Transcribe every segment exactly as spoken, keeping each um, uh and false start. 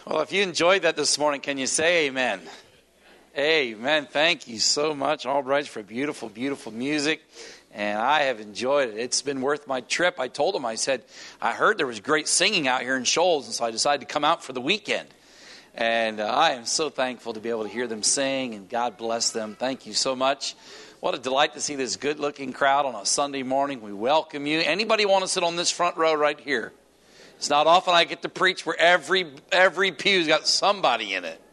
Well, if you enjoyed that this morning, can you say amen? Amen. Thank you so much, Albright, for beautiful, beautiful music. And I have enjoyed it. It's been worth my trip. I told them, I said, I heard there was great singing out here in Shoals, and so I decided to come out for the weekend. And uh, I am so thankful to be able to hear them sing, and God bless them. Thank you so much. What a delight to see this good-looking crowd on a Sunday morning. We welcome you. Anybody want to sit on this front row right here? It's not often I get to preach where every every pew's got somebody in it.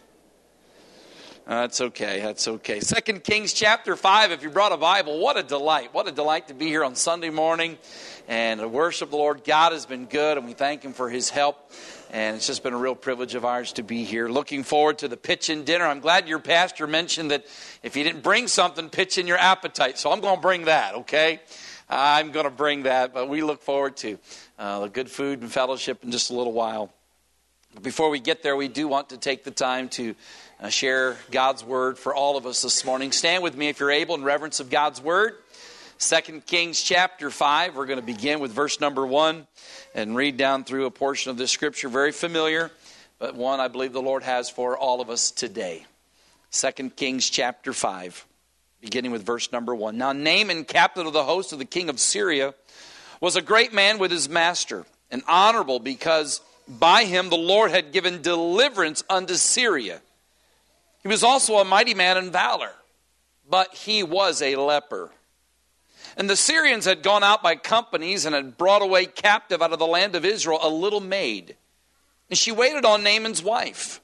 Uh, that's okay. That's okay. Second Kings chapter five, if you brought a Bible, what a delight. What a delight to be here on Sunday morning and to worship the Lord. God has been good, and we thank Him for His help. And it's just been a real privilege of ours to be here. Looking forward to the pitch-in dinner. I'm glad your pastor mentioned that if you didn't bring something, pitch in your appetite. So I'm going to bring that, okay? I'm going to bring that, but we look forward to uh, the good food and fellowship in just a little while. Before we get there, we do want to take the time to uh, share God's Word for all of us this morning. Stand with me if you're able in reverence of God's Word. Second Kings chapter five, we're going to begin with verse number one and read down through a portion of this scripture. Very familiar, but one I believe the Lord has for all of us today. Second Kings chapter five, beginning with verse number one. Now Naaman, captain of the host of the king of Syria, was a great man with his master, and honorable because by him the Lord had given deliverance unto Syria. He was also a mighty man in valor, but he was a leper. And the Syrians had gone out by companies and had brought away captive out of the land of Israel a little maid. And she waited on Naaman's wife.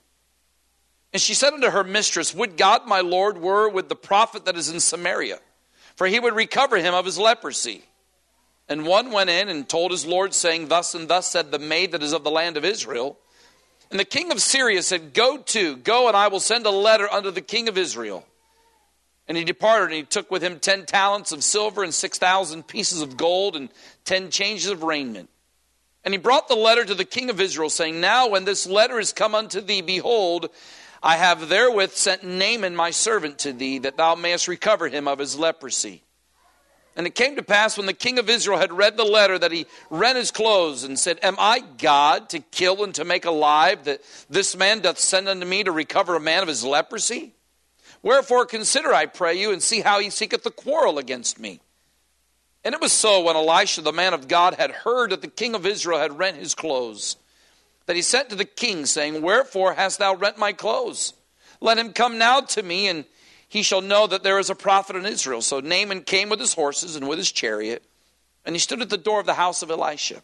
And she said unto her mistress, Would God my Lord were with the prophet that is in Samaria, for he would recover him of his leprosy. And one went in and told his Lord, saying, Thus and thus said the maid that is of the land of Israel. And the king of Syria said, Go to, go, and I will send a letter unto the king of Israel. And he departed, and he took with him ten talents of silver and six thousand pieces of gold and ten changes of raiment. And he brought the letter to the king of Israel, saying, Now when this letter is come unto thee, behold, I have therewith sent Naaman my servant to thee, that thou mayest recover him of his leprosy. And it came to pass, when the king of Israel had read the letter, that he rent his clothes and said, Am I God to kill and to make alive, that this man doth send unto me to recover a man of his leprosy? Wherefore consider, I pray you, and see how he seeketh the quarrel against me. And it was so, when Elisha the man of God had heard that the king of Israel had rent his clothes, that he sent to the king, saying, Wherefore hast thou rent my clothes? Let him come now to me, and he shall know that there is a prophet in Israel. So Naaman came with his horses and with his chariot, and he stood at the door of the house of Elisha.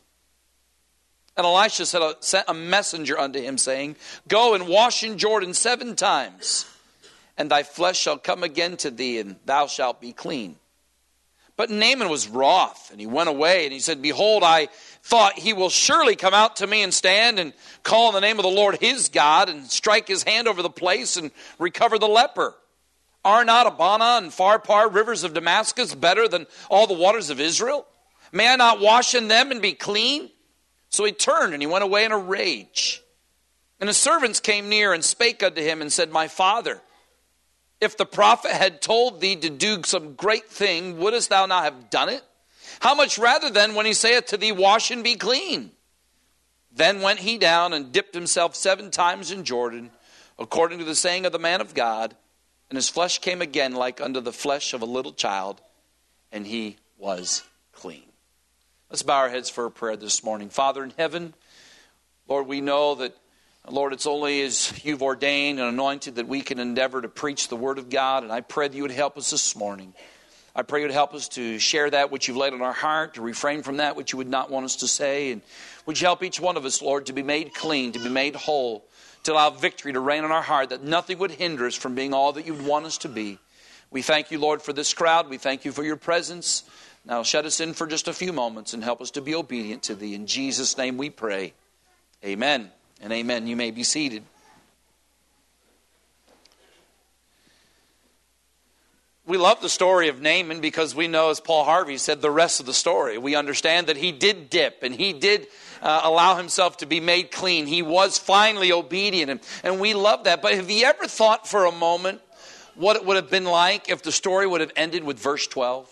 And Elisha sent a messenger unto him, saying, Go and wash in Jordan seven times, and thy flesh shall come again to thee, and thou shalt be clean. But Naaman was wroth, and he went away, and he said, Behold, I thought he will surely come out to me and stand and call on the name of the Lord his God, and strike his hand over the place and recover the leper. Are not Abana and Pharpar, rivers of Damascus, better than all the waters of Israel? May I not wash in them and be clean? So he turned, and he went away in a rage. And his servants came near and spake unto him, and said, My father, if the prophet had told thee to do some great thing, wouldest thou not have done it? How much rather then when he saith to thee, Wash and be clean? Then went he down and dipped himself seven times in Jordan, according to the saying of the man of God. And his flesh came again like unto the flesh of a little child, and he was clean. Let's bow our heads for a prayer this morning. Father in heaven, Lord, we know that, Lord, it's only as you've ordained and anointed that we can endeavor to preach the word of God. And I pray that you would help us this morning. I pray you would help us to share that which you've laid on our heart, to refrain from that which you would not want us to say. And would you help each one of us, Lord, to be made clean, to be made whole, to allow victory to reign in our heart, that nothing would hinder us from being all that you'd want us to be. We thank you, Lord, for this crowd. We thank you for your presence. Now shut us in for just a few moments and help us to be obedient to thee. In Jesus' name we pray. Amen and amen. You may be seated. We love the story of Naaman because we know, as Paul Harvey said, the rest of the story. We understand that he did dip and he did uh, allow himself to be made clean. He was finally obedient, and, and we love that. But have you ever thought for a moment what it would have been like if the story would have ended with verse twelve?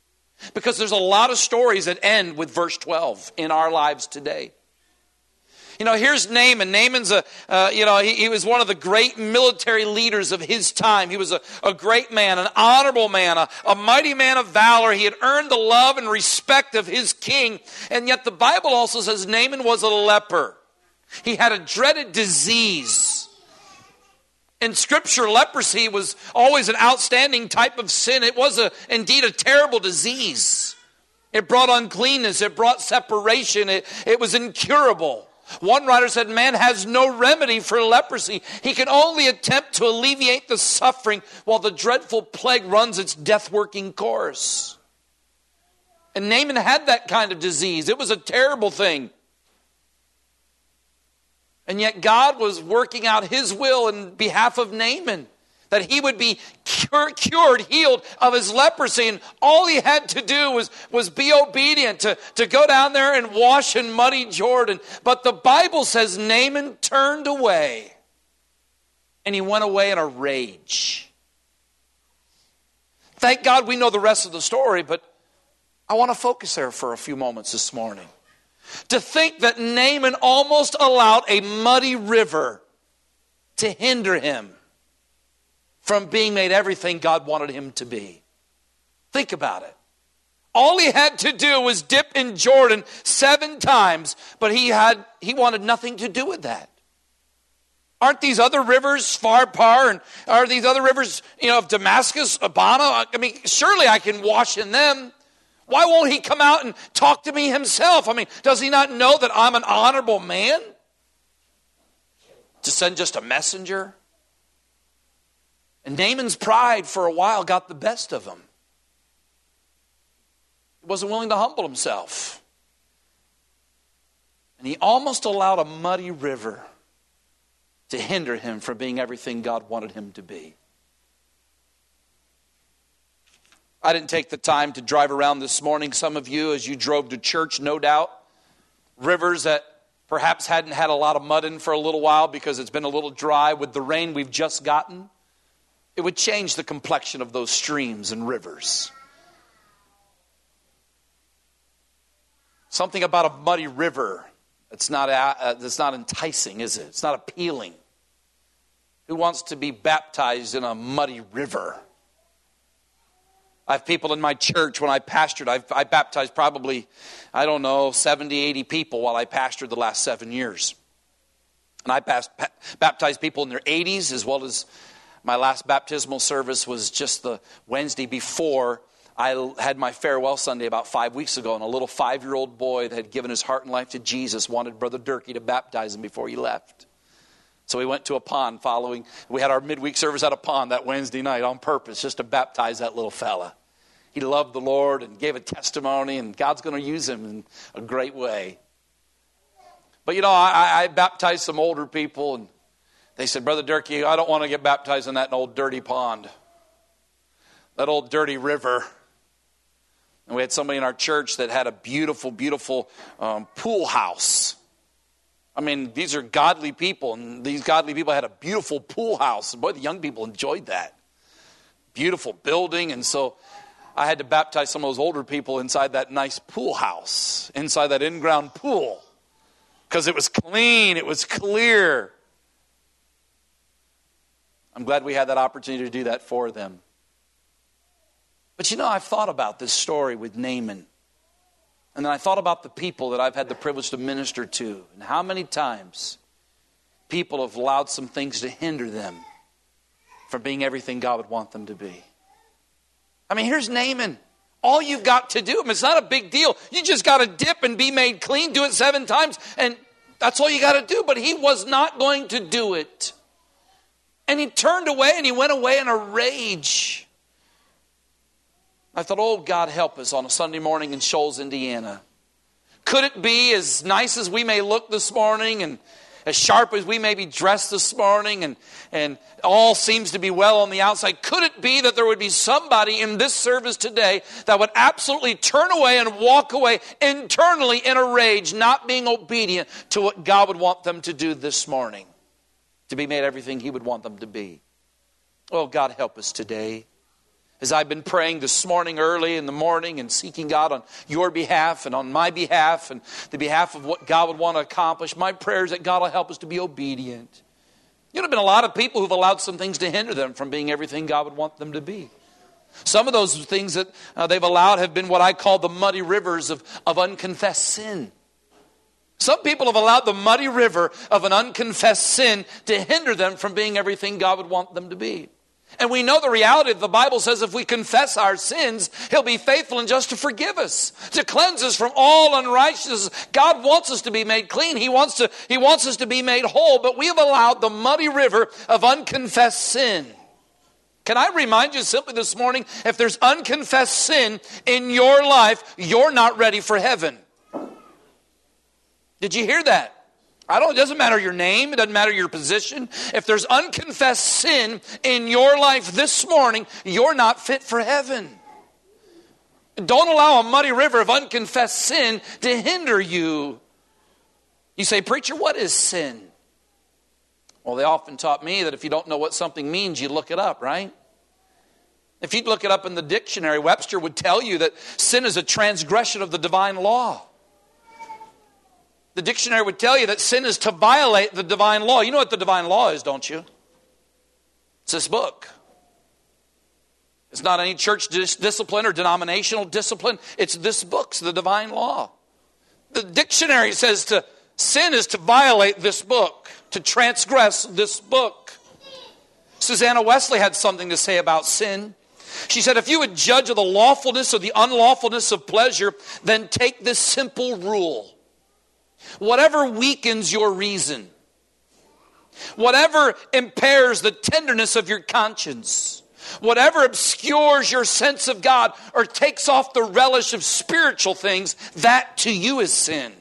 Because there's a lot of stories that end with verse twelve in our lives today. You know, here's Naaman. Naaman's a, uh, you know, he, he was one of the great military leaders of his time. He was a, a great man, an honorable man, a, a mighty man of valor. He had earned the love and respect of his king. And yet the Bible also says Naaman was a leper. He had a dreaded disease. In Scripture, leprosy was always an outstanding type of sin. It was a, indeed a terrible disease. It brought uncleanness. It brought separation. It, it was incurable. One writer said, man has no remedy for leprosy. He can only attempt to alleviate the suffering while the dreadful plague runs its death-working course. And Naaman had that kind of disease. It was a terrible thing. And yet God was working out his will in behalf of Naaman, that he would be cure, cured, healed of his leprosy. And all he had to do was, was be obedient, to, to go down there and wash in muddy Jordan. But the Bible says Naaman turned away, and he went away in a rage. Thank God we know the rest of the story, but I want to focus there for a few moments this morning. To think that Naaman almost allowed a muddy river to hinder him from being made everything God wanted him to be. Think about it. All he had to do was dip in Jordan seven times, but he had he wanted nothing to do with that. Aren't these other rivers, Pharpar, and are these other rivers, you know, of Damascus, Abana? I mean, surely I can wash in them. Why won't he come out and talk to me himself? I mean, does he not know that I'm an honorable man? To send just a messenger? And Naaman's pride for a while got the best of him. He wasn't willing to humble himself. And he almost allowed a muddy river to hinder him from being everything God wanted him to be. I didn't take the time to drive around this morning. Some of you, as you drove to church, no doubt, rivers that perhaps hadn't had a lot of mud in for a little while because it's been a little dry with the rain we've just gotten. It would change the complexion of those streams and rivers. Something about a muddy river that's not, uh, that's not enticing, is it? It's not appealing. Who wants to be baptized in a muddy river? I have people in my church, when I pastored, I've, I baptized probably, I don't know, seventy, eighty people while I pastored the last seven years. And I passed, pa- baptized people in their eighties, as well as my last baptismal service was just the Wednesday before I had my farewell Sunday about five weeks ago. And a little five-year-old boy that had given his heart and life to Jesus wanted Brother Durkee to baptize him before he left. So we went to a pond following, we had our midweek service at a pond that Wednesday night on purpose just to baptize that little fella. He loved the Lord and gave a testimony, and God's going to use him in a great way. But, you know, I, I baptized some older people, and they said, Brother Durkee, I don't want to get baptized in that old dirty pond, that old dirty river. And we had somebody in our church that had a beautiful, beautiful um, pool house. I mean, these are godly people, and these godly people had a beautiful pool house. And boy, the young people enjoyed that. Beautiful building, and so I had to baptize some of those older people inside that nice pool house, inside that in-ground pool, because it was clean, it was clear. I'm glad we had that opportunity to do that for them. But you know, I've thought about this story with Naaman, and then I thought about the people that I've had the privilege to minister to, and how many times people have allowed some things to hinder them from being everything God would want them to be. I mean, here's Naaman. All you've got to do, I mean, it's not a big deal. You just got to dip and be made clean, do it seven times, and that's all you got to do. But he was not going to do it. And he turned away, and he went away in a rage. I thought, oh, God help us on a Sunday morning in Shoals, Indiana. Could it be, as nice as we may look this morning, and as sharp as we may be dressed this morning, and, and all seems to be well on the outside, could it be that there would be somebody in this service today that would absolutely turn away and walk away internally in a rage, not being obedient to what God would want them to do this morning, to be made everything he would want them to be? Oh, God help us today. As I've been praying this morning early in the morning and seeking God on your behalf and on my behalf and the behalf of what God would want to accomplish, my prayer is that God will help us to be obedient. You know, there have been a lot of people who've allowed some things to hinder them from being everything God would want them to be. Some of those things that uh, they've allowed have been what I call the muddy rivers of, of unconfessed sin. Some people have allowed the muddy river of an unconfessed sin to hinder them from being everything God would want them to be. And we know the reality that the Bible says if we confess our sins, He'll be faithful and just to forgive us, to cleanse us from all unrighteousness. God wants us to be made clean. He wants to, He wants us to be made whole, but we have allowed the muddy river of unconfessed sin. Can I remind you simply this morning, if there's unconfessed sin in your life, you're not ready for heaven. Did you hear that? I don't, it doesn't matter your name. It doesn't matter your position. If there's unconfessed sin in your life this morning, you're not fit for heaven. Don't allow a muddy river of unconfessed sin to hinder you. You say, preacher, what is sin? Well, they often taught me that if you don't know what something means, you look it up, right? If you'd look it up in the dictionary, Webster would tell you that sin is a transgression of the divine law. The dictionary would tell you that sin is to violate the divine law. You know what the divine law is, don't you? It's this book. It's not any church dis- discipline or denominational discipline. It's this book, it's the divine law. The dictionary says to sin is to violate this book, to transgress this book. Susanna Wesley had something to say about sin. She said, if you would judge of the lawfulness or the unlawfulness of pleasure, then take this simple rule. Whatever weakens your reason, whatever impairs the tenderness of your conscience, whatever obscures your sense of God or takes off the relish of spiritual things, that to you is sin.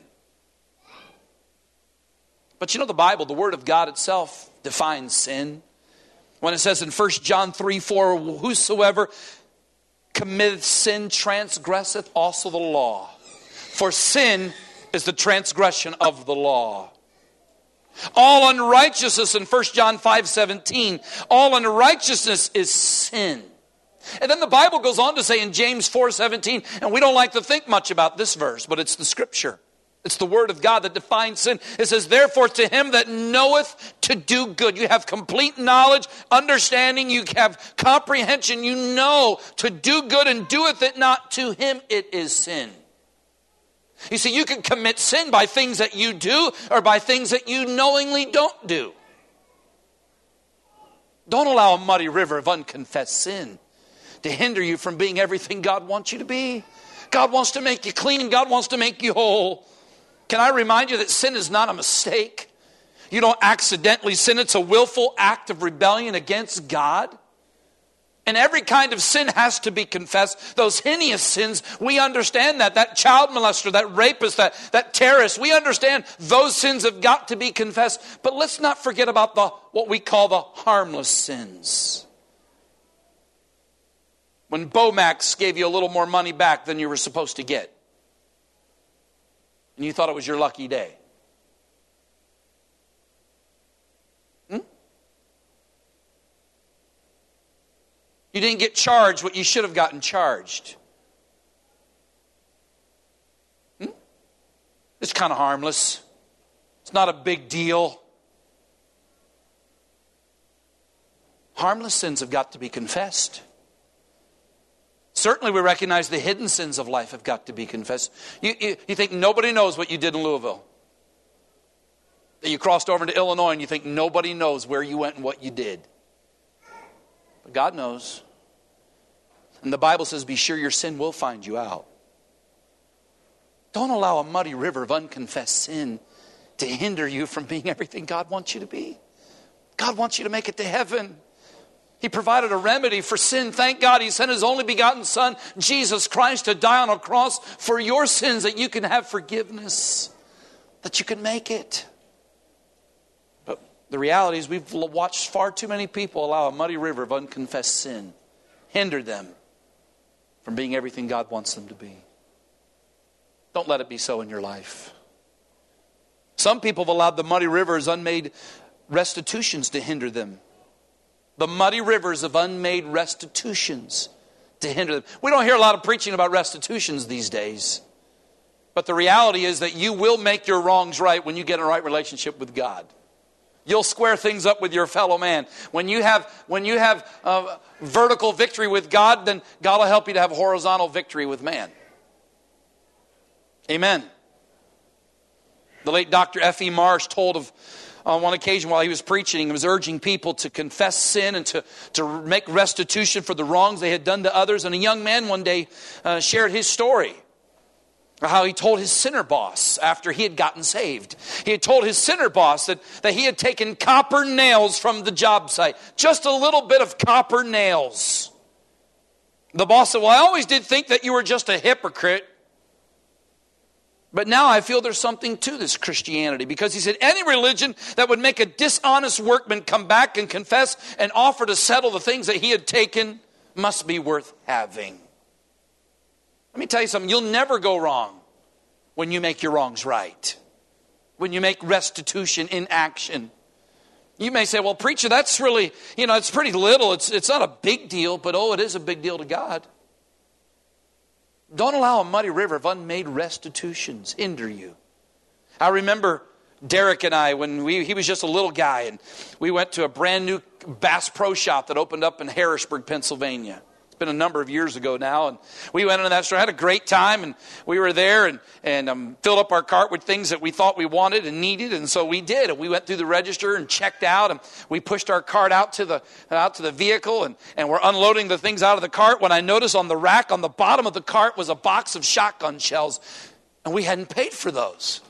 But you know the Bible, the Word of God itself defines sin. When it says in First John three four, whosoever committeth sin transgresseth also the law. For sin is the transgression of the law. All unrighteousness in First John five seventeen, all unrighteousness is sin. And then the Bible goes on to say in James four seventeen, and we don't like to think much about this verse, but it's the Scripture. It's the Word of God that defines sin. It says, therefore to him that knoweth to do good. You have complete knowledge, understanding, you have comprehension, you know to do good and doeth it not, to him it is sin. You see, you can commit sin by things that you do or by things that you knowingly don't do. Don't allow a muddy river of unconfessed sin to hinder you from being everything God wants you to be. God wants to make you clean. God wants to make you whole. Can I remind you that sin is not a mistake? You don't accidentally sin. It's a willful act of rebellion against God. And every kind of sin has to be confessed. Those heinous sins, we understand that. That child molester, that rapist, that, that terrorist, we understand those sins have got to be confessed. But let's not forget about the what we call the harmless sins. When Bomax gave you a little more money back than you were supposed to get. And you thought it was your lucky day. You didn't get charged what you should have gotten charged. Hmm? It's kind of harmless. It's not a big deal. Harmless sins have got to be confessed. Certainly we recognize the hidden sins of life have got to be confessed. You, you, you think nobody knows what you did in Louisville. That you crossed over into Illinois and you think nobody knows where you went and what you did. But God knows. And the Bible says, be sure your sin will find you out. Don't allow a muddy river of unconfessed sin to hinder you from being everything God wants you to be. God wants you to make it to heaven. He provided a remedy for sin. Thank God He sent His only begotten Son, Jesus Christ, to die on a cross for your sins, that you can have forgiveness, that you can make it. But the reality is we've watched far too many people allow a muddy river of unconfessed sin hinder them from being everything God wants them to be. Don't let it be so in your life. Some people have allowed the muddy rivers, unmade restitutions to hinder them. The muddy rivers of unmade restitutions to hinder them. We don't hear a lot of preaching about restitutions these days. But the reality is that you will make your wrongs right when you get in a right relationship with God. You'll square things up with your fellow man. When you have when you have uh, vertical victory with God, then God will help you to have horizontal victory with man. Amen. The late Doctor F E Marsh told of, on one occasion while he was preaching, he was urging people to confess sin and to, to make restitution for the wrongs they had done to others. And a young man one day uh, shared his story. How he told his sinner boss after he had gotten saved. He had told his sinner boss that, that he had taken copper nails from the job site. Just a little bit of copper nails. The boss said, well, I always did think that you were just a hypocrite. But now I feel there's something to this Christianity. Because he said, any religion that would make a dishonest workman come back and confess and offer to settle the things that he had taken must be worth having. Let me tell you something. You'll never go wrong when you make your wrongs right. When you make restitution in action. You may say, well, preacher, that's really, you know, it's pretty little. It's, it's not a big deal, but oh, it is a big deal to God. Don't allow a muddy river of unmade restitutions hinder you. I remember Derek and I, when we he was just a little guy, and we went to a brand new Bass Pro Shop that opened up in Harrisburg, Pennsylvania. Been a number of years ago now, and we went into that store, had a great time, and we were there and, and um, filled up our cart with things that we thought we wanted and needed, and so we did. And we went through the register and checked out, and we pushed our cart out to the out to the vehicle, and, and we're unloading the things out of the cart when I noticed on the rack on the bottom of the cart was a box of shotgun shells, and we hadn't paid for those.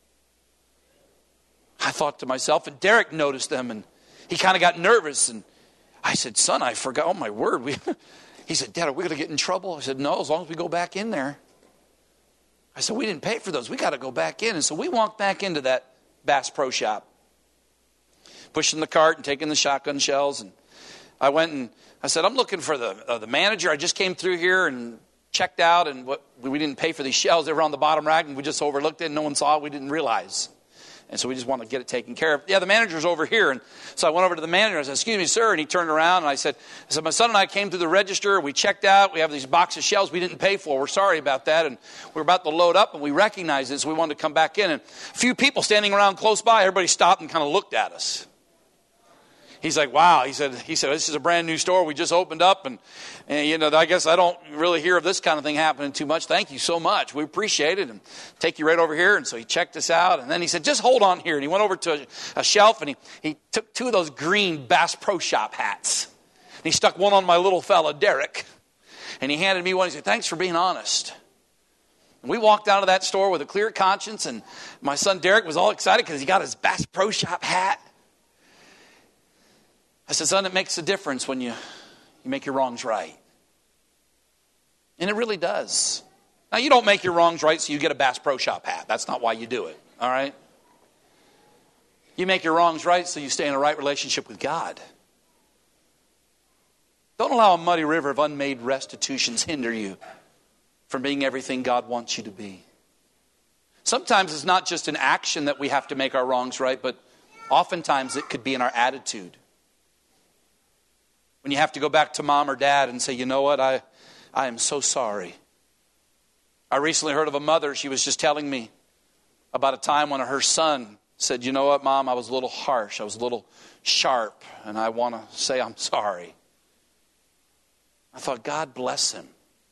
I thought to myself, and Derek noticed them, and he kind of got nervous, and I said, son, I forgot, oh my word, we... He said, Dad, are we going to get in trouble? I said, no, as long as we go back in there. I said, we didn't pay for those. We got to go back in. And so we walked back into that Bass Pro Shop, pushing the cart and taking the shotgun shells. And I went and I said, I'm looking for the uh, the manager. I just came through here and checked out, and what we didn't pay for these shells. They were on the bottom rack, and we just overlooked it, and no one saw it. We didn't realize. And so we just wanted to get it taken care of. Yeah, the manager's over here. And so I went over to the manager. I said, excuse me, sir. And he turned around and I said, I said, my son and I came through the register. We checked out. We have these boxes of shells we didn't pay for. We're sorry about that. And we were about to load up, and we recognized it, so we wanted to come back in. And a few people standing around close by, everybody stopped and kind of looked at us. He's like, wow. He said, he said, this is a brand new store. We just opened up. And, and, you know, I guess I don't really hear of this kind of thing happening too much. Thank you so much. We appreciate it. And take you right over here. And so he checked us out. And then he said, just hold on here. And he went over to a, a shelf, and he, he took two of those green Bass Pro Shop hats. And he stuck one on my little fella, Derek. And he handed me one. He said, thanks for being honest. And we walked out of that store with a clear conscience. And my son, Derek, was all excited because he got his Bass Pro Shop hat. I said, son, it makes a difference when you, you make your wrongs right. And it really does. Now, you don't make your wrongs right so you get a Bass Pro Shop hat. That's not why you do it, all right? You make your wrongs right so you stay in a right relationship with God. Don't allow a muddy river of unmade restitutions hinder you from being everything God wants you to be. Sometimes it's not just an action that we have to make our wrongs right, but oftentimes it could be in our attitude. When you have to go back to mom or dad and say, you know what, I, I am so sorry. I recently heard of a mother. She was just telling me about a time when her son said, you know what, Mom, I was a little harsh. I was a little sharp, and I want to say I'm sorry. I thought, God bless him.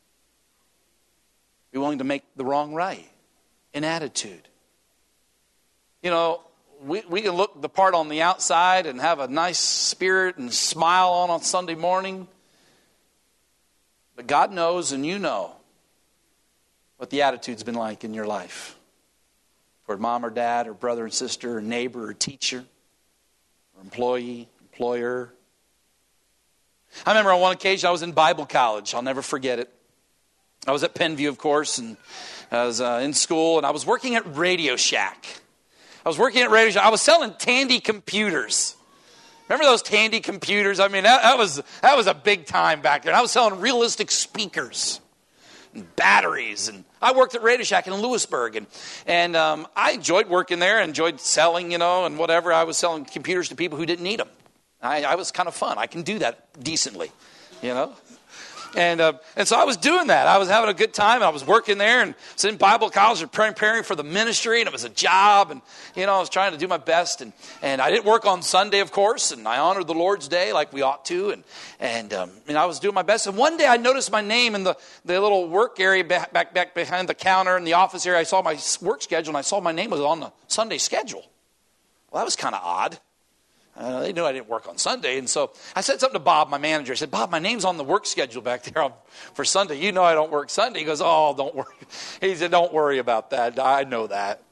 Be willing to make the wrong right in attitude. You know, We we can look the part on the outside and have a nice spirit and smile on on Sunday morning. But God knows, and you know what the attitude's been like in your life. Toward mom or dad or brother and sister or neighbor or teacher or employee, employer. I remember on one occasion I was in Bible college. I'll never forget it. I was at Penview, of course, and I was uh, in school, and I was working at Radio Shack. I was working at Radio Shack. I was selling Tandy computers. Remember those Tandy computers? I mean, that, that was that was a big time back there. I was selling realistic speakers and batteries. And I worked at Radio Shack in Lewisburg. And, and um, I enjoyed working there, enjoyed selling, you know, and whatever. I was selling computers to people who didn't need them. I, I was kind of fun. I can do that decently, you know. And uh, and so I was doing that. I was having a good time. I was working there and was in Bible college and preparing for the ministry. And it was a job. And, you know, I was trying to do my best. And, and I didn't work on Sunday, of course. And I honored the Lord's Day like we ought to. And and, um, and I was doing my best. And one day I noticed my name in the, the little work area back, back, back behind the counter in the office area. I saw my work schedule and I saw my name was on the Sunday schedule. Well, that was kind of odd. Uh, they knew I didn't work on Sunday. And so I said something to Bob, my manager. I said, Bob, my name's on the work schedule back there for Sunday. You know I don't work Sunday. He goes, oh, don't worry. He said, don't worry about that. I know that.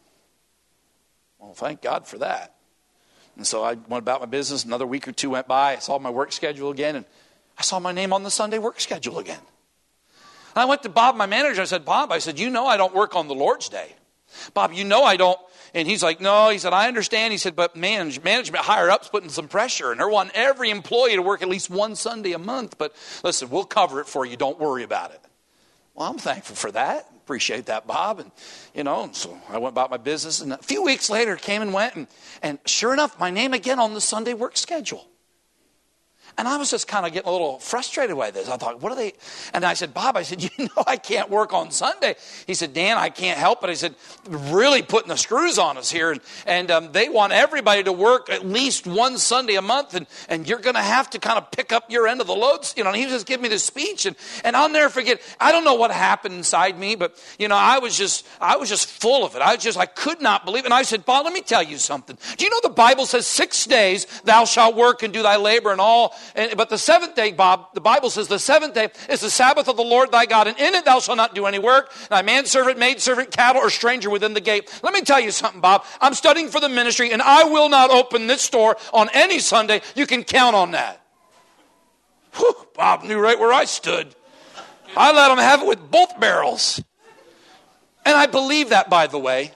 Well, thank God for that. And so I went about my business. Another week or two went by. I saw my work schedule again. And I saw my name on the Sunday work schedule again. And I went to Bob, my manager. I said, Bob, I said, you know I don't work on the Lord's Day. Bob, you know I don't. And he's like, no, he said, I understand. He said, but manage, management higher up's putting some pressure. And they're wanting every employee to work at least one Sunday a month. But listen, we'll cover it for you. Don't worry about it. Well, I'm thankful for that. Appreciate that, Bob. And, you know, and so I went about my business. And a few weeks later, came and went. And, and sure enough, my name again on the Sunday work schedule. And I was just kind of getting a little frustrated by this. I thought, what are they? And I said, Bob, I said, you know I can't work on Sunday. He said, Dan, I can't help it. I said, really putting the screws on us here. And, and um, they want everybody to work at least one Sunday a month. And, and you're going to have to kind of pick up your end of the loads. You know, and he was just giving me this speech. And, and I'll never forget, I don't know what happened inside me, but, you know, I was just, I was just full of it. I just, I could not believe it. And I said, Bob, let me tell you something. Do you know the Bible says six days thou shalt work and do thy labor and all. And, but the seventh day, Bob, the Bible says the seventh day is the Sabbath of the Lord thy God, and in it thou shalt not do any work, thy manservant, maidservant, cattle, or stranger within the gate. Let me tell you something, Bob. I'm studying for the ministry, and I will not open this store on any Sunday. You can count on that. Whew, Bob knew right where I stood. I let him have it with both barrels. And I believe that, by the way.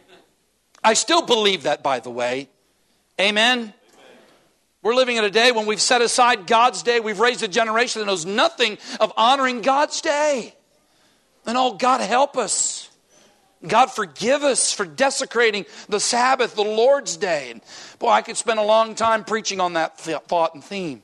I still believe that, by the way. Amen. We're living in a day when we've set aside God's day. We've raised a generation that knows nothing of honoring God's day. And oh, God help us. God forgive us for desecrating the Sabbath, the Lord's day. And boy, I could spend a long time preaching on that thought and theme.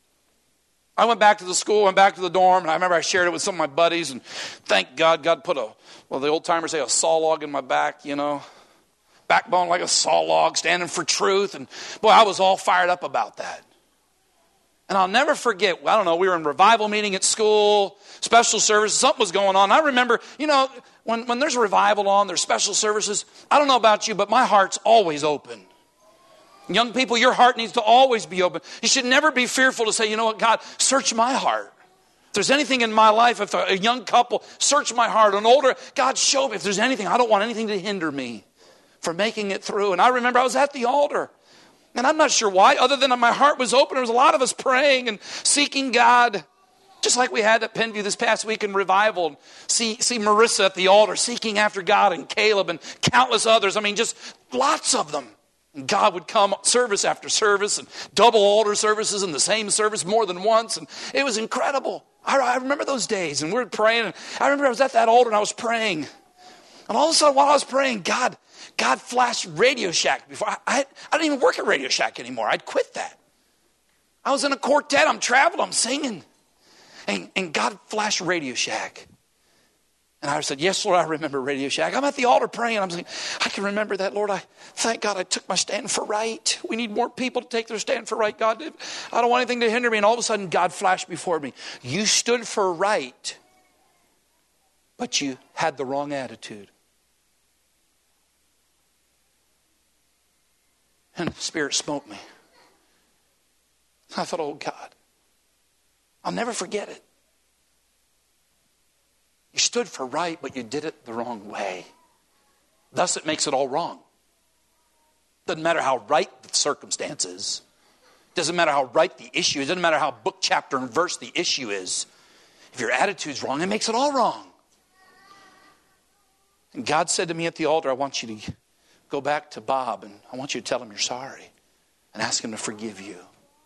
I went back to the school, went back to the dorm, and I remember I shared it with some of my buddies. And thank God, God put a, well, the old timers say a saw log in my back, you know. Backbone like a saw log, standing for truth. And boy, I was all fired up about that. And I'll never forget, I don't know, we were in revival meeting at school, special services, something was going on. I remember, you know, when, when there's a revival on, there's special services. I don't know about you, but my heart's always open. Young people, your heart needs to always be open. You should never be fearful to say, you know what, God, search my heart. If there's anything in my life, if a young couple, search my heart. An older, God, show me if there's anything. I don't want anything to hinder me for making it through. And I remember I was at the altar. And I'm not sure why, other than my heart was open. There was a lot of us praying and seeking God. Just like we had at Penview this past week in revival. See, see Marissa at the altar seeking after God, and Caleb and countless others. I mean, just lots of them. And God would come service after service and double altar services in the same service more than once. And it was incredible. I, I remember those days. And we were praying. And I remember I was at that altar and I was praying. And all of a sudden while I was praying, God God flashed Radio Shack before. I, I, I didn't even work at Radio Shack anymore. I'd quit that. I was in a quartet. I'm traveling. I'm singing. And, and God flashed Radio Shack. And I said, yes, Lord, I remember Radio Shack. I'm at the altar praying. I'm saying, I can remember that, Lord. I thank God I took my stand for right. We need more people to take their stand for right, God. I don't want anything to hinder me. And all of a sudden, God flashed before me. You stood for right, but you had the wrong attitude. And the Spirit smote me. I thought, oh God, I'll never forget it. You stood for right, but you did it the wrong way. Thus it makes it all wrong. Doesn't matter how right the circumstances. Doesn't matter how right the issue is. Doesn't matter how book, chapter, and verse the issue is. If your attitude's wrong, it makes it all wrong. And God said to me at the altar, I want you to go back to Bob, and I want you to tell him you're sorry and ask him to forgive you.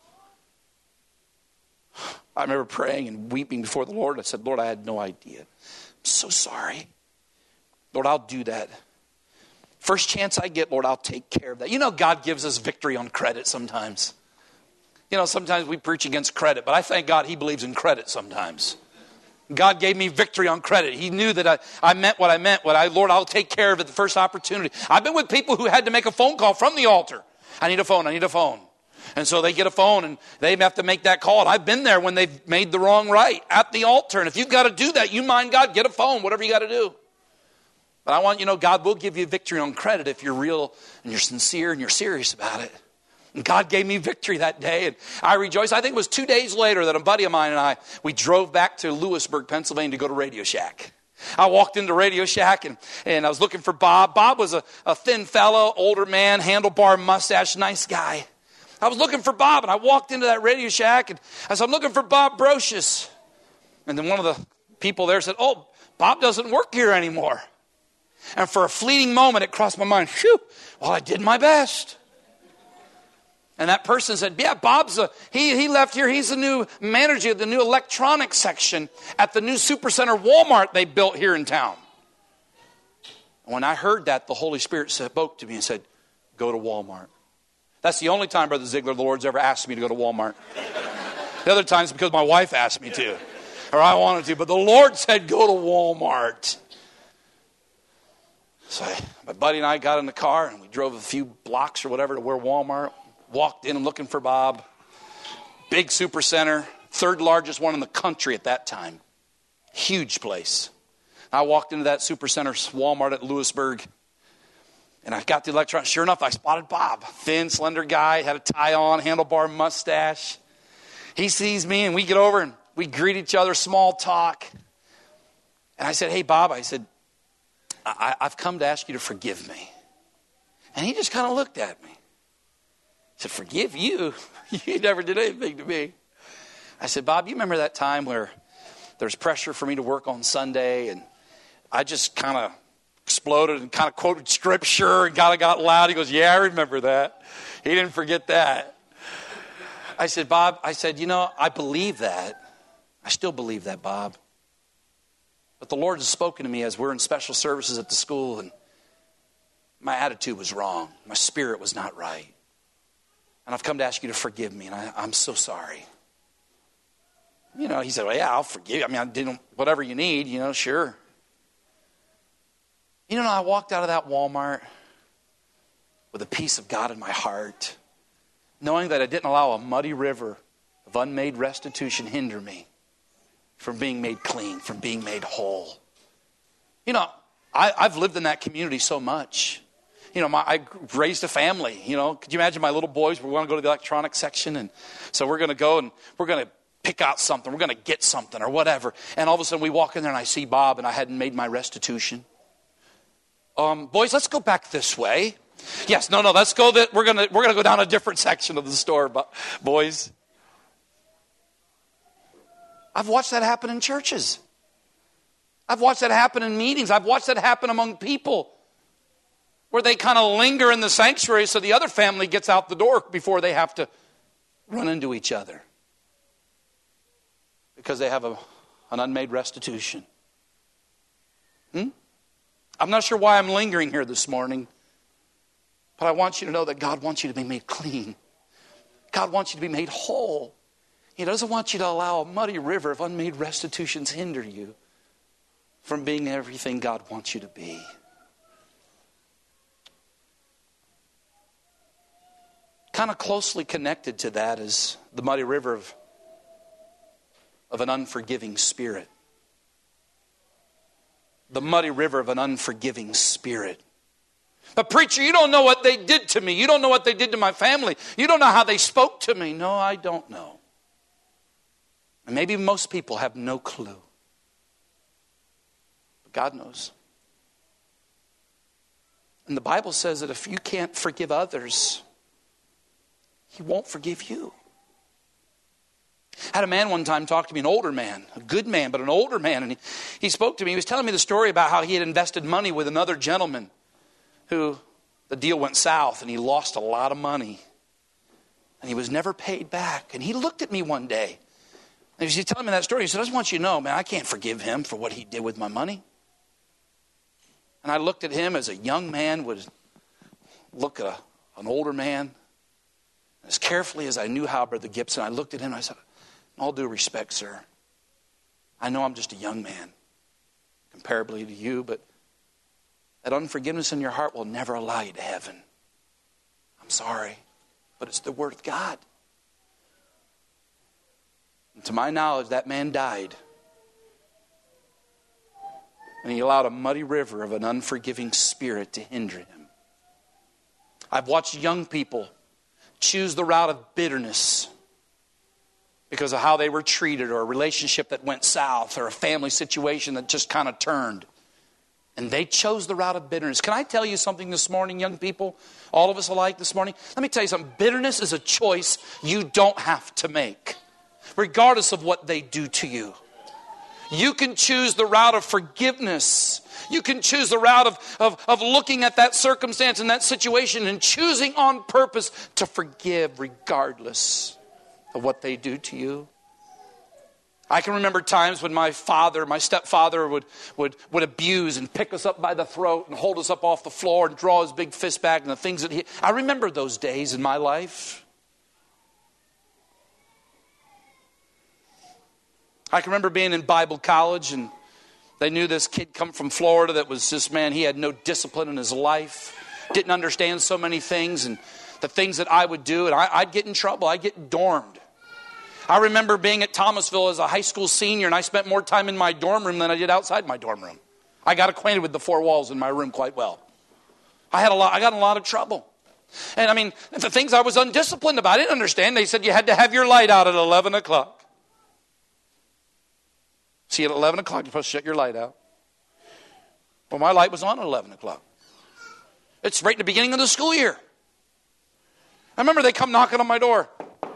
I remember praying and weeping before the Lord. I said, Lord, I had no idea. I'm so sorry. Lord, I'll do that. First chance I get, Lord, I'll take care of that. You know, God gives us victory on credit sometimes. You know, sometimes we preach against credit, but I thank God he believes in credit sometimes. God gave me victory on credit. He knew that I, I meant what I meant. What I, Lord, I'll take care of it the first opportunity. I've been with people who had to make a phone call from the altar. I need a phone. I need a phone. And so they get a phone and they have to make that call. And I've been there when they've made the wrong right at the altar. And if you've got to do that, you mind God, get a phone, whatever you got to do. But I want you to know God will give you victory on credit if you're real and you're sincere and you're serious about it. And God gave me victory that day, and I rejoiced. I think it was two days later that a buddy of mine and I, we drove back to Lewisburg, Pennsylvania to go to Radio Shack. I walked into Radio Shack, and, and I was looking for Bob. Bob was a, a thin fellow, older man, handlebar mustache, nice guy. I was looking for Bob, and I walked into that Radio Shack, and I said, I'm looking for Bob Brocious. And then one of the people there said, oh, Bob doesn't work here anymore. And for a fleeting moment, it crossed my mind, phew, well, I did my best. And that person said, yeah, Bob's a, he, he left here. He's the new manager of the new electronics section at the new Supercenter Walmart they built here in town. And when I heard that, the Holy Spirit spoke to me and said, go to Walmart. That's the only time, Brother Ziegler, the Lord's ever asked me to go to Walmart. The other times because my wife asked me to, or I wanted to. But the Lord said, go to Walmart. So I, my buddy and I got in the car, and we drove a few blocks or whatever to where Walmart. Walked in, I'm looking for Bob. Big Supercenter, third largest one in the country at that time. Huge place. I walked into that Supercenter Walmart at Lewisburg, and I got the electronics. Sure enough, I spotted Bob. Thin, slender guy, had a tie on, handlebar mustache. He sees me, and we get over, and we greet each other, small talk. And I said, hey, Bob, I said, I- I've come to ask you to forgive me. And he just kind of looked at me. I said, forgive you? You never did anything to me. I said, Bob, you remember that time where there's pressure for me to work on Sunday, and I just kind of exploded and kind of quoted scripture and kind of got loud. He goes, yeah, I remember that. He didn't forget that. I said, Bob, I said, you know, I believe that. I still believe that, Bob. But the Lord has spoken to me as we're in special services at the school, and my attitude was wrong. My spirit was not right. And I've come to ask you to forgive me, and I, I'm so sorry. You know, he said, well, yeah, I'll forgive you. I mean, I didn't, whatever you need, you know, sure. You know, I walked out of that Walmart with a peace of God in my heart, knowing that I didn't allow a muddy river of unmade restitution hinder me from being made clean, from being made whole. You know, I, I've lived in that community so much. You know, my, I raised a family, you know. Could you imagine my little boys? We want to go to the electronics section, and so we're going to go and we're going to pick out something. We're going to get something or whatever. And all of a sudden we walk in there and I see Bob, and I hadn't made my restitution. Um, boys, let's go back this way. Yes, no, no, let's go. That we're going to we're going to go down a different section of the store, boys. I've watched that happen in churches. I've watched that happen in meetings. I've watched that happen among people, where they kind of linger in the sanctuary so the other family gets out the door before they have to run into each other because they have a, an unmade restitution. Hmm? I'm not sure why I'm lingering here this morning, but I want you to know that God wants you to be made clean. God wants you to be made whole. He doesn't want you to allow a muddy river of unmade restitutions hinder you from being everything God wants you to be. Kind of closely connected to that is the muddy river of, of an unforgiving spirit. The muddy river of an unforgiving spirit. But preacher, you don't know what they did to me. You don't know what they did to my family. You don't know how they spoke to me. No, I don't know. And maybe most people have no clue. But God knows. And the Bible says that if you can't forgive others, He won't forgive you. I had a man one time talk to me, an older man, a good man, but an older man. And he, he spoke to me. He was telling me the story about how he had invested money with another gentleman who the deal went south and he lost a lot of money. And he was never paid back. And he looked at me one day. And he was telling me that story. He said, I just want you to know, man, I can't forgive him for what he did with my money. And I looked at him as a young man would look at a, an older man. As carefully as I knew how, Brother Gibson, I looked at him and I said, in all due respect, sir, I know I'm just a young man, comparably to you, but that unforgiveness in your heart will never allow you to heaven. I'm sorry, but it's the word of God. And to my knowledge, that man died. And he allowed a muddy river of an unforgiving spirit to hinder him. I've watched young people choose the route of bitterness because of how they were treated, or a relationship that went south, or a family situation that just kind of turned. And they chose the route of bitterness. Can I tell you something this morning, young people? All of us alike this morning. Let me tell you something. Bitterness is a choice you don't have to make, regardless of what they do to you. You can choose the route of forgiveness. You can choose the route of, of, of looking at that circumstance and that situation and choosing on purpose to forgive regardless of what they do to you. I can remember times when my father, my stepfather would, would, would abuse and pick us up by the throat and hold us up off the floor and draw his big fist back and the things that he... I remember those days in my life. I can remember being in Bible college, and they knew this kid come from Florida that was just, man, he had no discipline in his life, didn't understand so many things, and the things that I would do, and I, I'd get in trouble. I'd get dormed. I remember being at Thomasville as a high school senior, and I spent more time in my dorm room than I did outside my dorm room. I got acquainted with the four walls in my room quite well. I had a lot. I got in a lot of trouble. And I mean, the things I was undisciplined about, I didn't understand. They said you had to have your light out at eleven o'clock. See, at eleven o'clock, you're supposed to shut your light out. Well, my light was on at eleven o'clock. It's right in the beginning of the school year. I remember they come knocking on my door.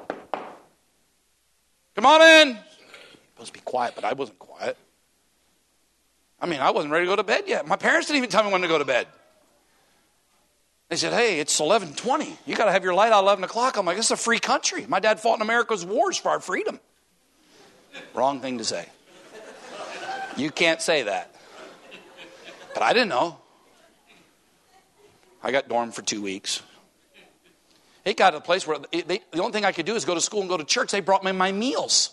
Come on in. You're supposed to be quiet, but I wasn't quiet. I mean, I wasn't ready to go to bed yet. My parents didn't even tell me when to go to bed. They said, hey, it's eleven twenty. You got to have your light out at eleven o'clock. I'm like, this is a free country. My dad fought in America's wars for our freedom. Wrong thing to say. You can't say that. But I didn't know. I got dormed for two weeks. It got to a place where it, they, the only thing I could do is go to school and go to church. They brought me my meals.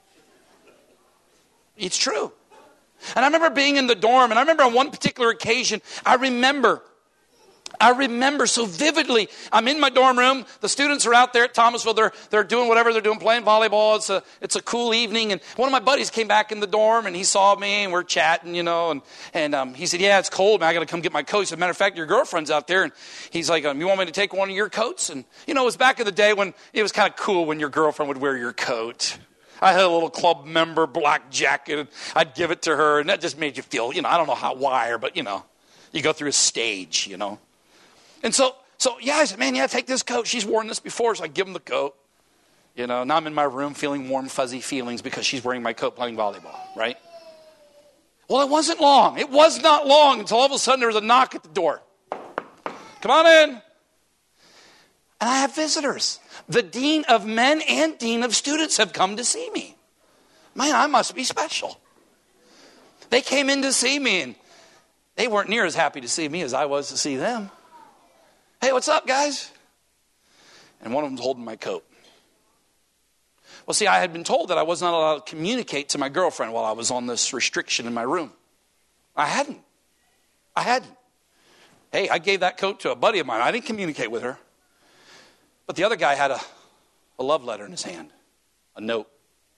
It's true. And I remember being in the dorm, and I remember on one particular occasion, I remember, I remember so vividly, I'm in my dorm room, the students are out there at Thomasville, they're they're doing whatever they're doing, playing volleyball, it's a it's a cool evening, and one of my buddies came back in the dorm, and he saw me, and we're chatting, you know, and, and um, he said, yeah, it's cold, man, I got to come get my coat. As a matter of fact, your girlfriend's out there, and he's like, um, you want me to take one of your coats? And, you know, it was back in the day when it was kind of cool when your girlfriend would wear your coat. I had a little club member black jacket, and I'd give it to her, and that just made you feel, you know, I don't know how, why, but, you know, you go through a stage, you know. And so, so yeah, I said, man, yeah, take this coat. She's worn this before, so I give him the coat. You know, now I'm in my room feeling warm, fuzzy feelings because she's wearing my coat playing volleyball, right? Well, it wasn't long. It was not long until all of a sudden there was a knock at the door. Come on in. And I have visitors. The dean of men and dean of students have come to see me. Man, I must be special. They came in to see me, and they weren't near as happy to see me as I was to see them. Hey, what's up, guys? And one of them's holding my coat. Well, see, I had been told that I was not allowed to communicate to my girlfriend while I was on this restriction in my room. I hadn't. I hadn't. Hey, I gave that coat to a buddy of mine. I didn't communicate with her. But the other guy had a, a love letter in his hand, a note.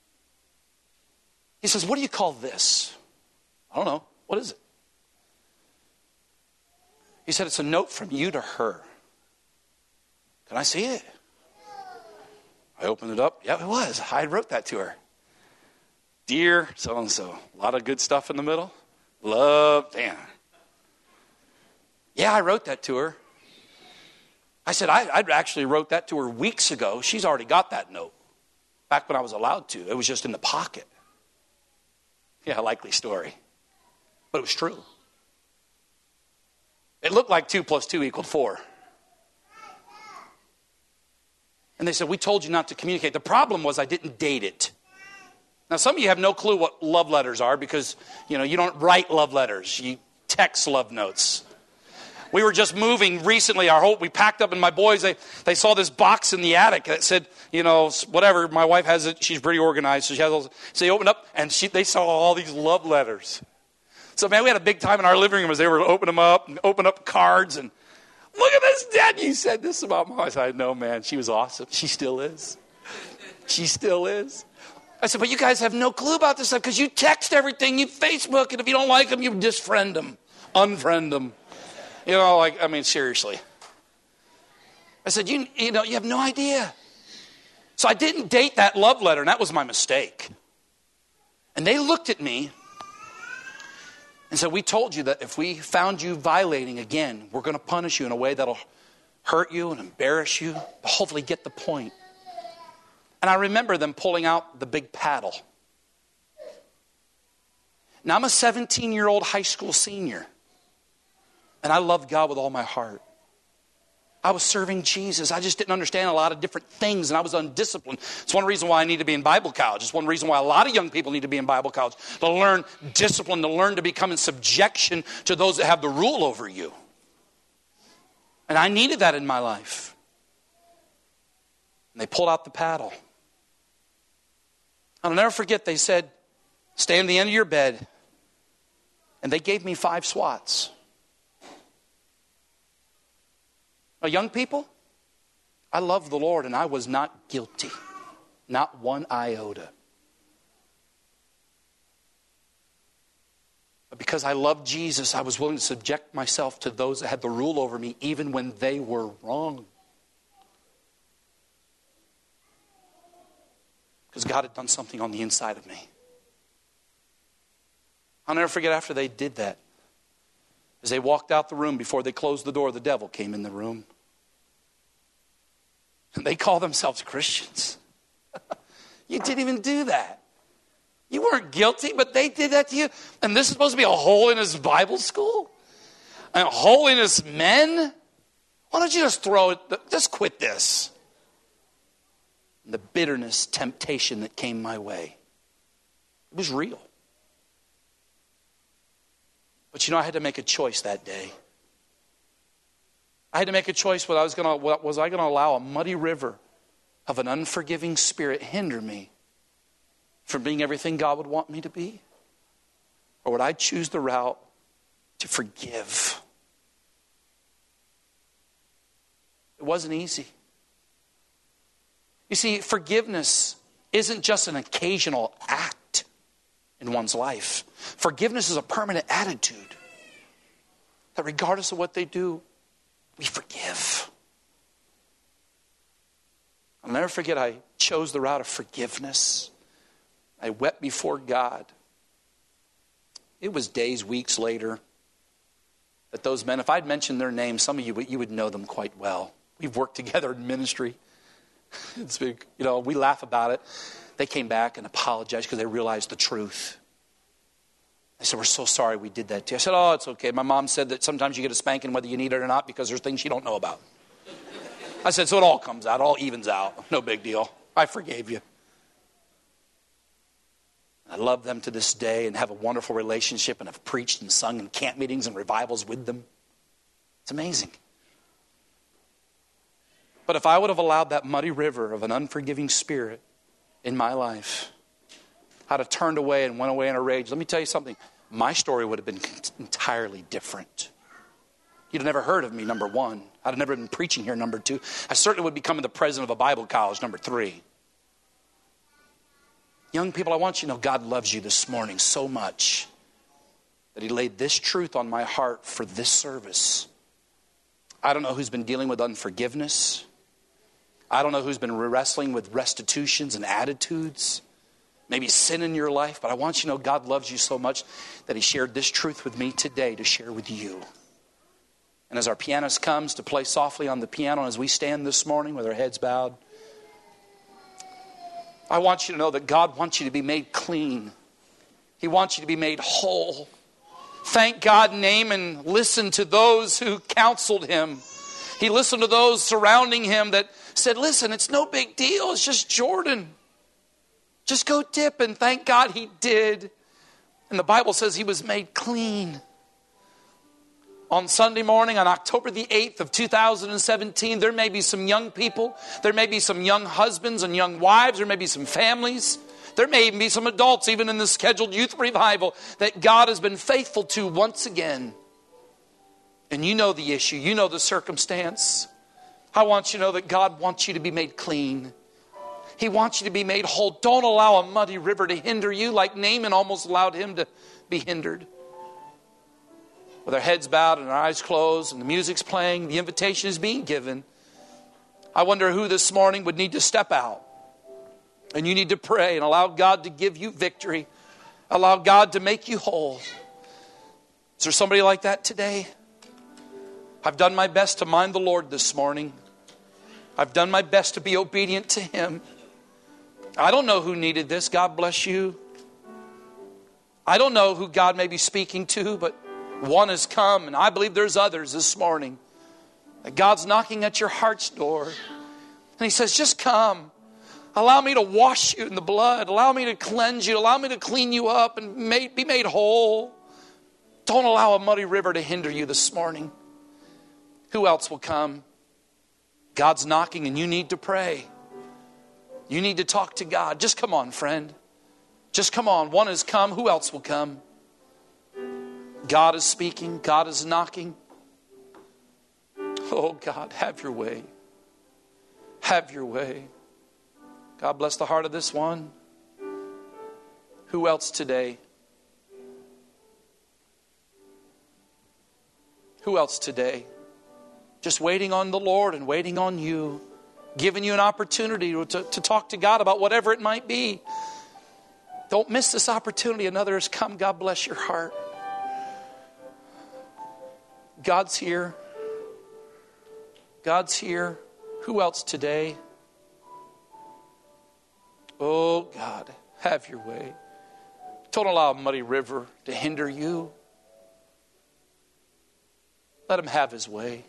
He says, what do you call this? I don't know. What is it? He said, it's a note from you to her. Can I see it? I opened it up. Yeah, it was. I wrote that to her. Dear so-and-so. A lot of good stuff in the middle. Love, damn. Yeah, I wrote that to her. I said, I, I actually wrote that to her weeks ago. She's already got that note. Back when I was allowed to. It was just in the pocket. Yeah, likely story. But it was true. It looked like two plus two equaled four. And they said, we told you not to communicate. The problem was I didn't date it. Now, some of you have no clue what love letters are because, you know, you don't write love letters. You text love notes. We were just moving recently. Our whole, we packed up, and my boys, they, they saw this box in the attic that said, you know, whatever. My wife has it. She's pretty organized. So she has those. So they opened up, and she, they saw all these love letters. So, man, we had a big time in our living room as they were opening them up and open up cards. And look at this, Dad. You said this about Mom. I said, no, man. She was awesome. She still is. She still is. I said, but you guys have no clue about this stuff because you text everything, you Facebook, and if you don't like them, you disfriend them, unfriend them. You know, like, I mean, seriously. I said, you, you know, you have no idea. So I didn't date that love letter, and that was my mistake. And they looked at me and said, we told you that if we found you violating again, we're going to punish you in a way that'll hurt you and embarrass you, but hopefully get the point. And I remember them pulling out the big paddle. Now, I'm a seventeen-year-old high school senior. And I loved God with all my heart. I was serving Jesus. I just didn't understand a lot of different things, and I was undisciplined. It's one reason why I need to be in Bible college. It's one reason why a lot of young people need to be in Bible college, to learn discipline, to learn to become in subjection to those that have the rule over you. And I needed that in my life. And they pulled out the paddle. I'll never forget, they said, stay on the end of your bed. And they gave me five swats. Now, young people, I love the Lord and I was not guilty. Not one iota. But because I loved Jesus, I was willing to subject myself to those that had the rule over me even when they were wrong. Because God had done something on the inside of me. I'll never forget after they did that. As they walked out the room, before they closed the door, the devil came in the room. And they call themselves Christians. You didn't even do that. You weren't guilty, but they did that to you. And this is supposed to be a holiness Bible school? And holiness men? Why don't you just throw it, just quit this? And the bitterness, temptation that came my way, it was real. But you know, I had to make a choice that day. I had to make a choice whether I was going to, was I going to allow a muddy river of an unforgiving spirit hinder me from being everything God would want me to be? Or would I choose the route to forgive? It wasn't easy. You see, forgiveness isn't just an occasional act in one's life. Forgiveness is a permanent attitude. That regardless of what they do, we forgive. I'll never forget, I chose the route of forgiveness. I wept before God. It was days, weeks later that those men, if I'd mentioned their names, some of you, you would know them quite well. We've worked together in ministry. It's big, you know, we laugh about it. They came back and apologized because they realized the truth. They said, we're so sorry we did that to you. I said, oh, it's okay. My mom said that sometimes you get a spanking whether you need it or not because there's things you don't know about. I said, so it all comes out, all evens out. No big deal. I forgave you. I love them to this day and have a wonderful relationship and have preached and sung in camp meetings and revivals with them. It's amazing. But if I would have allowed that muddy river of an unforgiving spirit in my life, I'd have turned away and went away in a rage. Let me tell you something. My story would have been entirely different. You'd have never heard of me, number one. I'd have never been preaching here, number two. I certainly would be becoming the president of a Bible college, number three. Young people, I want you to know God loves you this morning so much that he laid this truth on my heart for this service. I don't know who's been dealing with unforgiveness. I don't know who's been wrestling with restitutions and attitudes. Maybe sin in your life. But I want you to know God loves you so much that he shared this truth with me today to share with you. And as our pianist comes to play softly on the piano, and as we stand this morning with our heads bowed, I want you to know that God wants you to be made clean. He wants you to be made whole. Thank God Naaman listened to those who counseled him. He listened to those surrounding him that said, listen, it's no big deal. It's just Jordan. Just go dip. And thank God he did. And the Bible says he was made clean. On Sunday morning, on October the eighth of two thousand seventeen, there may be some young people. There may be some young husbands and young wives. There may be some families. There may even be some adults, even in the scheduled youth revival, that God has been faithful to once again. And you know the issue. You know the circumstance. I want you to know that God wants you to be made clean. He wants you to be made whole. Don't allow a muddy river to hinder you like Naaman almost allowed him to be hindered. With our heads bowed and our eyes closed and the music's playing, the invitation is being given. I wonder who this morning would need to step out. And you need to pray and allow God to give you victory. Allow God to make you whole. Is there somebody like that today? I've done my best to mind the Lord this morning. I've done my best to be obedient to Him. I don't know who needed this. God bless you. I don't know who God may be speaking to, but one has come, and I believe there's others this morning. That God's knocking at your heart's door. And He says, just come. Allow me to wash you in the blood. Allow me to cleanse you. Allow me to clean you up and make, be made whole. Don't allow a muddy river to hinder you this morning. Who else will come? God's knocking and you need to pray. You need to talk to God. Just come on, friend. Just come on. One has come. Who else will come? God is speaking. God is knocking. Oh, God, have your way. Have your way. God bless the heart of this one. Who else today? Who else today? Just waiting on the Lord and waiting on you. Giving you an opportunity to, to talk to God about whatever it might be. Don't miss this opportunity. Another has come. God bless your heart. God's here. God's here. Who else today? Oh, God, have your way. Don't allow a muddy river to hinder you. Let Him have His way.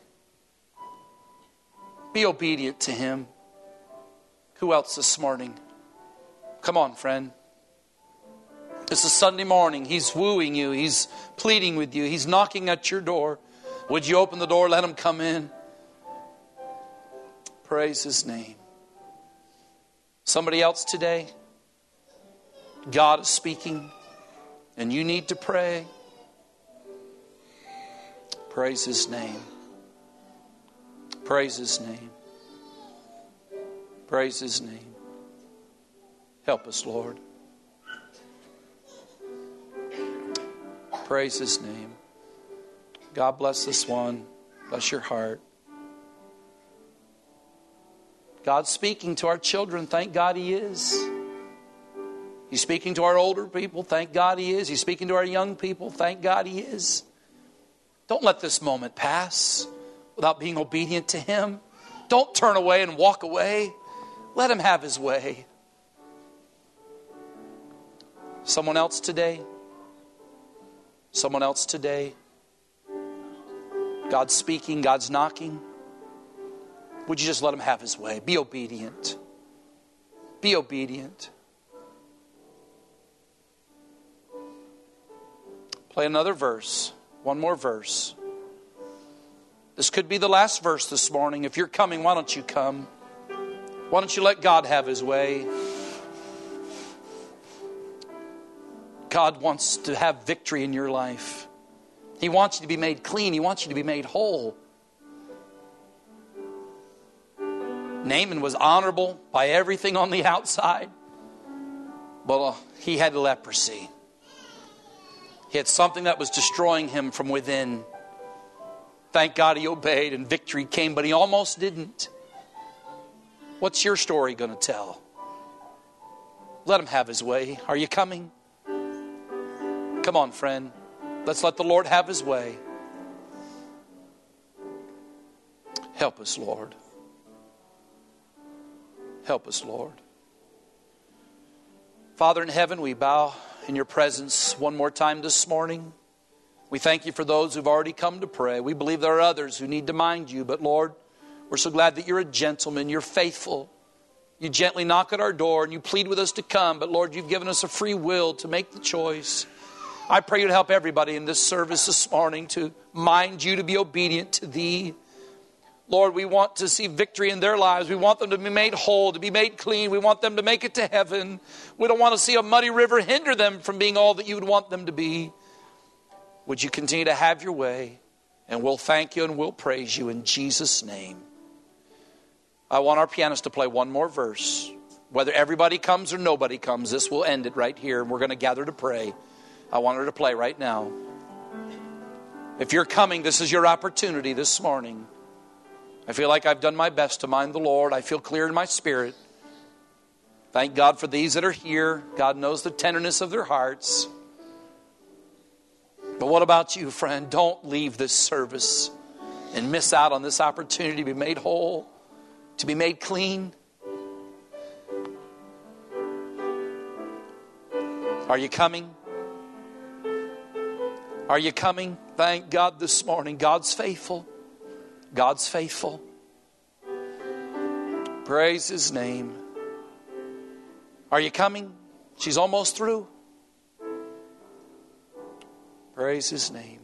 Be obedient to Him. Who else this morning? Come on, friend. It's a Sunday morning. He's wooing you. He's pleading with you. He's knocking at your door. Would you open the door? Let Him come in. Praise His name. Somebody else today? God is speaking and you need to pray. Praise His name. Praise His name. Praise His name. Help us, Lord. Praise His name. God bless this one. Bless your heart. God's speaking to our children. Thank God He is. He's speaking to our older people. Thank God He is. He's speaking to our young people. Thank God He is. Don't let this moment pass without being obedient to Him. Don't turn away and walk away. Let Him have His way. Someone else today? Someone else today? God's speaking. God's knocking. Would you just let Him have His way? Be obedient. Be obedient. Play another verse. One more verse. This could be the last verse this morning. If you're coming, why don't you come? Why don't you let God have His way? God wants to have victory in your life. He wants you to be made clean. He wants you to be made whole. Naaman was honorable by everything on the outside, but uh, he had leprosy. He had something that was destroying him from within. Thank God he obeyed and victory came, but he almost didn't. What's your story going to tell? Let Him have His way. Are you coming? Come on, friend. Let's let the Lord have His way. Help us, Lord. Help us, Lord. Father in heaven, we bow in your presence one more time this morning. We thank you for those who've already come to pray. We believe there are others who need to mind you. But Lord, we're so glad that you're a gentleman. You're faithful. You gently knock at our door and you plead with us to come. But Lord, you've given us a free will to make the choice. I pray you'd help everybody in this service this morning to mind you, to be obedient to thee. Lord, we want to see victory in their lives. We want them to be made whole, to be made clean. We want them to make it to heaven. We don't want to see a muddy river hinder them from being all that you would want them to be. Would you continue to have your way? And we'll thank you and we'll praise you in Jesus' name. I want our pianist to play one more verse. Whether everybody comes or nobody comes, this will end it right here. And we're going to gather to pray. I want her to play right now. If you're coming, this is your opportunity this morning. I feel like I've done my best to mind the Lord. I feel clear in my spirit. Thank God for these that are here. God knows the tenderness of their hearts. But what about you, friend? Don't leave this service and miss out on this opportunity to be made whole, to be made clean. Are you coming? Are you coming? Thank God this morning. God's faithful. God's faithful. Praise His name. Are you coming? She's almost through. Praise His name.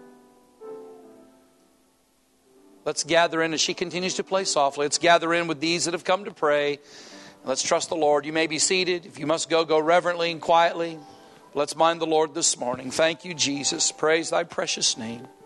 Let's gather in as she continues to play softly. Let's gather in with these that have come to pray. Let's trust the Lord. You may be seated. If you must go, go reverently and quietly. Let's mind the Lord this morning. Thank you, Jesus. Praise thy precious name.